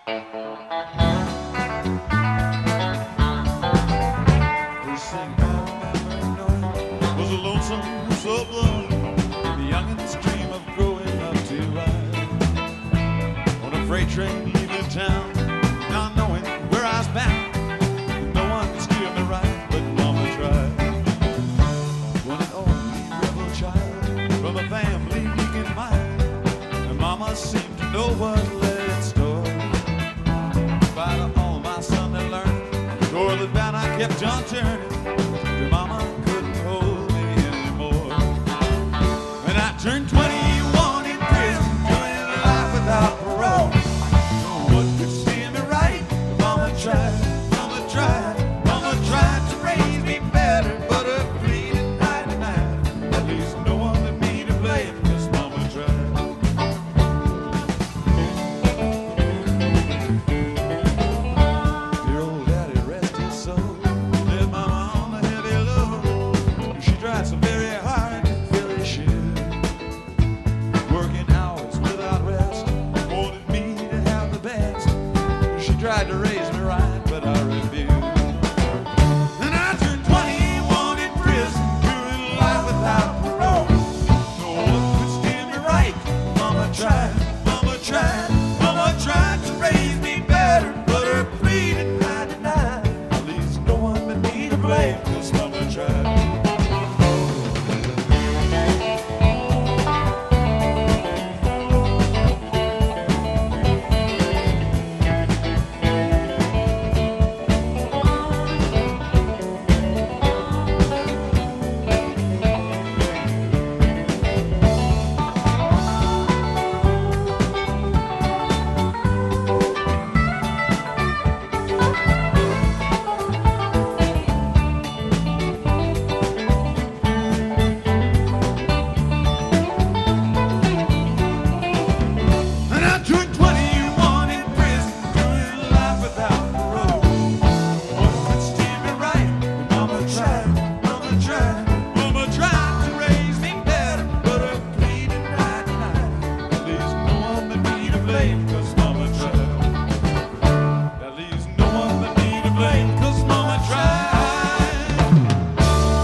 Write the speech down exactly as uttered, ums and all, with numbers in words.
Was a lonesome suburb, the youngin's dream of growing up to ride on a freight train leaving town, not knowing where I was bound. No one could steer me right, but Mama tried. When an only rebel child from a family weak in mind, and Mama seemed to know what lay in store. By all my Sunday learning, toward the bound I kept on turning. Your Mama couldn't hold me anymore. And I turned twenty-one in prison, doing life without parole. No one could steer me right. Mama tried, Mama tried, Mama tried to raise me better, but her pleaded night and night. At least no one but me to blame, 'cause Mama tried. Dear old daddy, rest his soul, left Mama on a heavy load. She tried so very hard to fill his shoes, working hours without rest, wanted me to have the best. She tried to raise me right, but I refused. And I turned twenty-one in prison, doing life without parole. No one could steer me right. Mama tried, Mama tried, Mama tried to raise me better, but her pleaded night and night. At least no one but me to blame, 'cause Mama tried. And I turned twenty-one in prison, doing life without parole. No one could steer me right. Mama tried, Mama tried, Mama tried to raise me better, but her pleaded night and night. At least no one but me to blame.